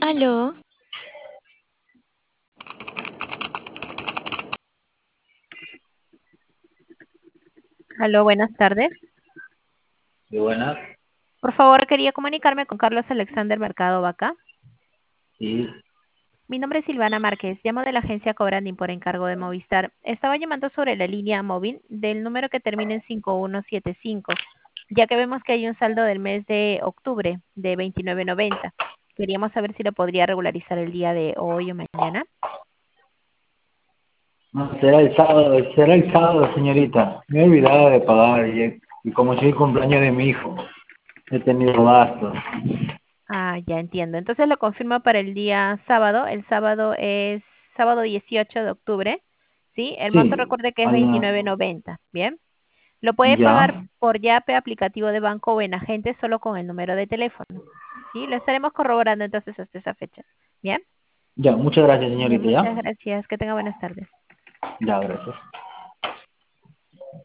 Aló, Aló, buenas tardes. De buenas, Por favor, quería comunicarme con Carlos Alexander Mercado Vaca. sí. Mi nombre es Silvana Márquez, llamo de la agencia Cobranding por encargo de Movistar. Estaba llamando sobre la línea móvil del número que termina en 5175, ya que vemos que hay un saldo del mes de octubre de 29.90. Queríamos saber si lo podría regularizar el día de hoy o mañana. No, será el sábado, señorita. Me he olvidado de pagar y como soy el cumpleaños de mi hijo, he tenido gastos. Ah, ya entiendo. Entonces lo confirmo para el día sábado. El sábado es sábado 18 de octubre. ¿Sí? El monto Sí, recuerde que es a la, 29.90. ¿Bien? Lo puede pagar ya, por Yape, aplicativo de banco o en agente solo con el número de teléfono. ¿Sí? Lo estaremos corroborando entonces hasta esa fecha. ¿Bien? ya, muchas gracias, Bien, señorita, muchas ya. gracias. Que tenga buenas tardes. Ya, gracias.